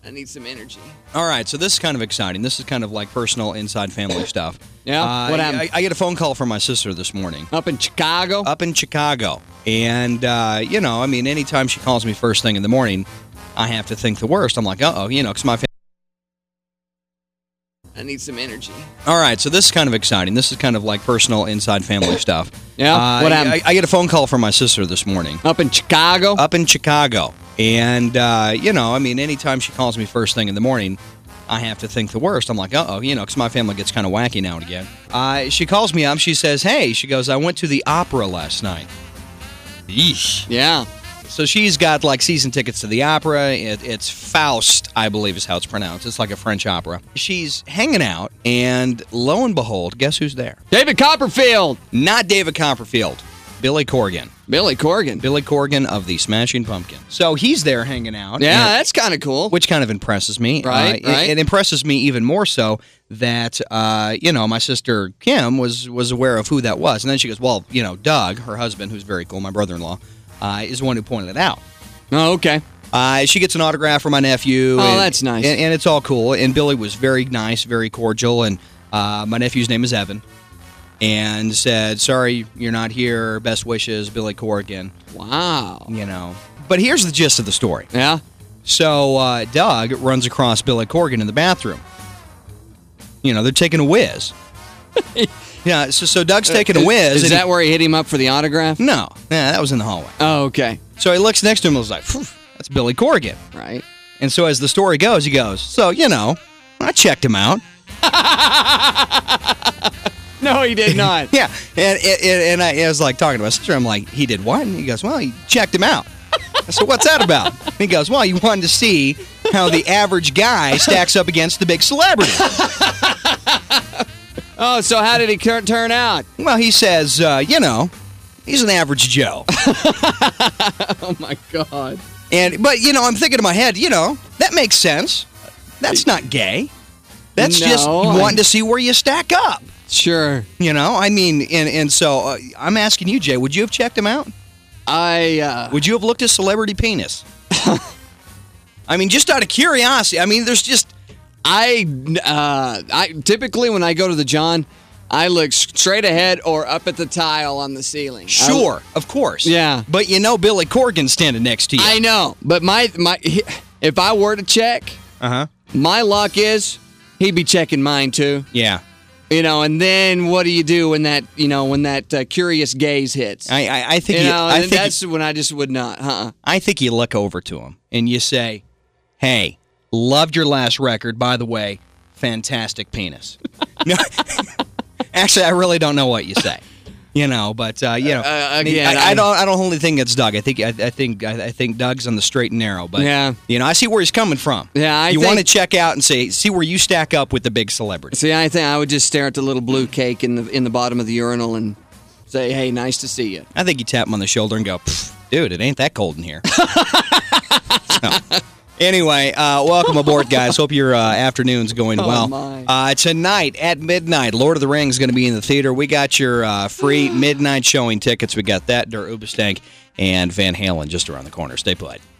I need some energy. All right, so this is kind of exciting. This is kind of like personal inside family stuff. Yeah? What happened? I get a phone call from my sister this morning. Up in Chicago? Up in Chicago. And, anytime she calls me first thing in the morning, I have to think the worst. I'm like, uh-oh, because my family... I need some energy. All right, so this is kind of exciting. This is kind of like personal inside family stuff. Yeah? What happened? I get a phone call from my sister this morning. Up in Chicago? Up in Chicago. And, anytime she calls me first thing in the morning, I have to think the worst. I'm like, uh-oh, because my family gets kind of wacky now and again. She calls me up. She says, hey, she goes, I went to the opera last night. Yeesh. Yeah. So she's got, season tickets to the opera. It's Faust, I believe is how it's pronounced. It's like a French opera. She's hanging out, and lo and behold, guess who's there? David Copperfield. Not David Copperfield. Billy Corgan. Billy Corgan. Billy Corgan of the Smashing Pumpkins. So he's there hanging out. Yeah, that's kind of cool. Which kind of impresses me. Right. It impresses me even more so that, my sister Kim was aware of who that was. And then she goes, well, Doug, her husband, who's very cool, my brother-in-law, is the one who pointed it out. Oh, okay. She gets an autograph from my nephew. Oh, that's nice. And it's all cool. And Billy was very nice, very cordial. And my nephew's name is Evan. And said, sorry you're not here. Best wishes, Billy Corgan. Wow. But here's the gist of the story. Yeah? So Doug runs across Billy Corgan in the bathroom. They're taking a whiz. Yeah, so Doug's taking a whiz. Is that where he hit him up for the autograph? No. Yeah, that was in the hallway. Oh, okay. So he looks next to him and was like, that's Billy Corgan. Right. And so as the story goes, he goes, so, I checked him out. No, he did not. Yeah, and I was talking to my sister. I'm like, he did what? And he goes, well, he checked him out. I said, what's that about? And he goes, well, you wanted to see how the average guy stacks up against the big celebrity. Oh, so how did he turn out? Well, he says, he's an average Joe. Oh, my God. But I'm thinking in my head, that makes sense. That's not gay. That's just wanting to see where you stack up. Sure. So I'm asking you, Jay, would you have checked him out? Would you have looked at celebrity penis? Just out of curiosity. There's just... I typically, when I go to the John, I look straight ahead or up at the tile on the ceiling. Sure, of course. Yeah. But Billy Corgan's standing next to you. I know. But if I were to check, my luck is he'd be checking mine too. Yeah. And then what do you do when that curious gaze hits? I think that's when I just would not. I think you look over to him and you say, "Hey, loved your last record. By the way, fantastic penis." No, actually, I really don't know what you say. Again, I don't wholly think it's Doug. I think Doug's on the straight and narrow. But yeah, I see where he's coming from. Yeah, you want to check out and see where you stack up with the big celebrity. See, I think I would just stare at the little blue cake in the bottom of the urinal and say, "Hey, nice to see you." I think you tap him on the shoulder and go, "Dude, it ain't that cold in here." Anyway, welcome aboard, guys. Hope your afternoon's going well. Tonight at midnight, Lord of the Rings is going to be in the theater. We got your free midnight showing tickets. We got that, Der Uberstank, and Van Halen just around the corner. Stay put.